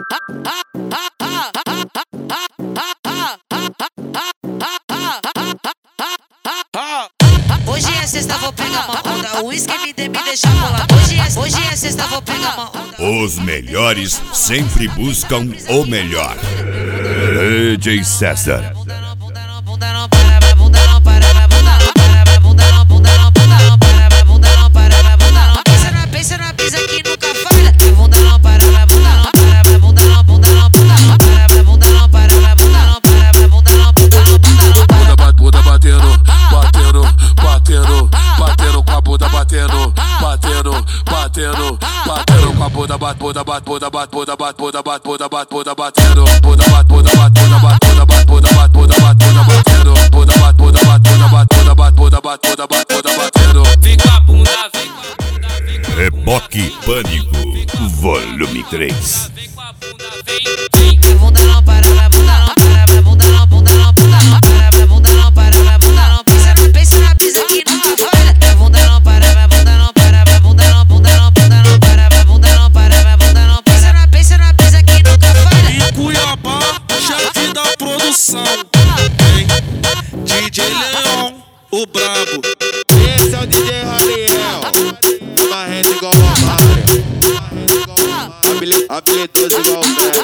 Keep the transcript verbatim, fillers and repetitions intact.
Hoje é sexta, vou pegar uma onda. O uísque me de me deixa bolado. Hoje é, hoje é sexta, vou pegar uma onda. Os melhores sempre buscam o melhor. D J César. Pensa na pisa que nunca falha. Bunda não para, vai bunda não para, vai bunda não, bunda não, bunda não para, vai bunda não para, vai bunda não para, vai bunda não, bunda não, bunda não para. Bunda, bunda batendo, batendo, batendo, batendo com a bunda batendo, batendo, batendo, batendo com a bunda, bat, bunda, bat, bunda, bat, bunda, bat, bunda, bat, bunda, bat, bunda batendo, bunda, bat, bunda, bat, bunda, bat, bunda, bat, bunda, bat, bunda, bat, bunda batendo, bunda, bat, bunda, bat, bunda, bat, bunda, bat, bunda, bat, bunda, bat, bunda batendo. Vem com a bunda, vem com a bunda, vem com a Reboque Pânico, volume três. Vem com a bunda, vem, vem. Bunda não para, vai bunda não para, vai bunda não, bunda não, bunda não para, vai bunda não para, vai bunda não. Pensa na, pensa na pisa que nunca falha. Vai bunda não para, vai bunda não para, vai bunda não, bunda não, bunda não para, vai bunda não para, vai bunda não. Pensa na, pensa na pisa que nunca falha. E Cuiabá, chefe da produção. Vem, D J Leon, o brabo. Esse é o D J Rariel, marrendo igual Romário, habilidoso igual o Zé.